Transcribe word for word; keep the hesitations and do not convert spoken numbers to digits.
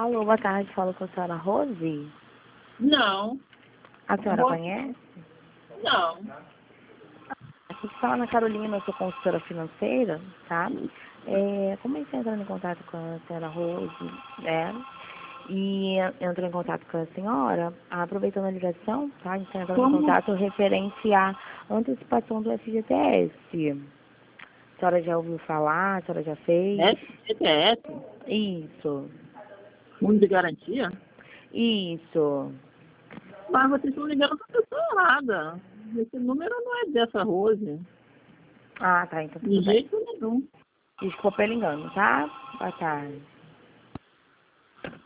Alô, boa tarde, falo com a senhora Rose. Não, A senhora Rose. conhece? não. Aqui que fala Ana Carolina, eu sou consultora financeira, tá? É, comecei entrando em contato com a senhora Rose, né? E entrou em contato com a senhora, aproveitando a ligação, tá? A gente está entrando em Como? contato referente à antecipação do F G T S. A senhora já ouviu falar? A senhora já fez? F G T S? Isso, Fundo de garantia? isso. Mas vocês estão ligando para a pessoa errada. Esse número não é dessa Rose. Ah, tá, então De tudo bem. jeito nenhum. Desculpa pelo engano, tá? Boa tarde.